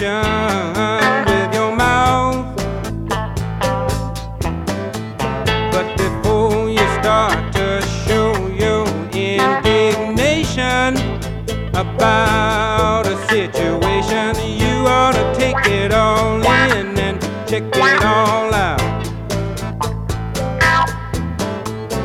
information with your mouth. But before you start to show your indignation about a situation, you ought to take it all in and check it all